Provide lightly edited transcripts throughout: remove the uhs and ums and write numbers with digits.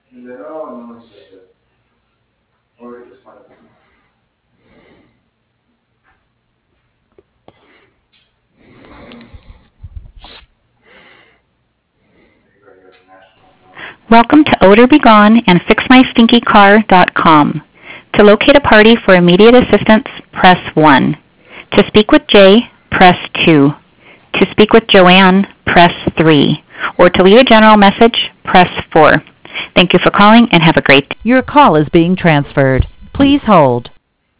Welcome to Odor Be Gone and FixMyStinkyCar.com. To locate a party for immediate assistance, press 1. To speak with Jay, press 2. To speak with Joanne, press 3. Or to leave a general message, press 4. Thank you for calling and have a great day. Your call is being transferred. Please hold.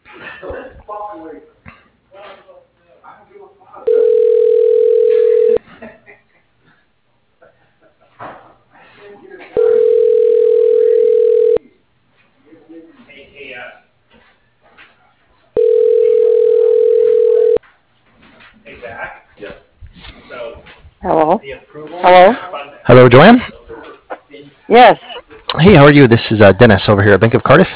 Hello? Hello? Hello, Joanne? Yes. Hey, how are you? This is Dennis over here at Bank of Cardiff.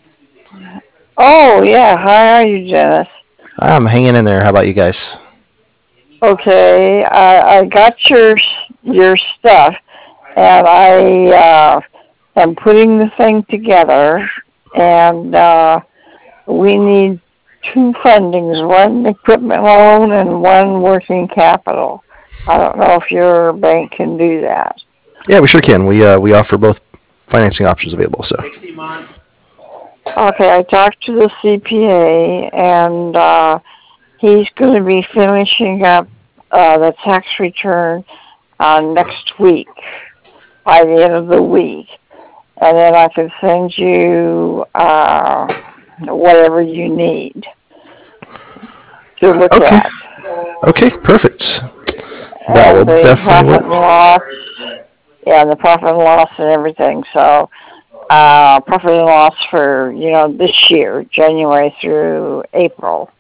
Oh, yeah. How are you, Janice? I'm hanging in there. How about you guys? Okay. I got your stuff, and I am putting the thing together, and we need two fundings, one equipment loan and one working capital. I don't know if your bank can do that. Yeah, we sure can. We offer both financing options available. So. Okay, I talked to the CPA, and he's going to be finishing up the tax return next week, by the end of the week. And then I can send you whatever you need to look at. Okay, perfect. That will And the definitely profit and loss, the profit and loss and everything. So profit and loss for, this year, January through April.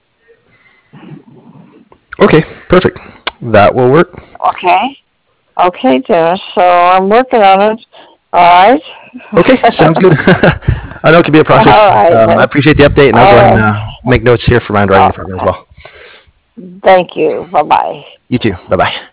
Okay, perfect. That will work. Okay, Dennis. So I'm working on it. All right. Okay, sounds good. I know it can be a process. All right, I appreciate the update, and I'll go ahead and make notes here for my underwriting department as well. Thank you. Bye-bye. You too. Bye-bye.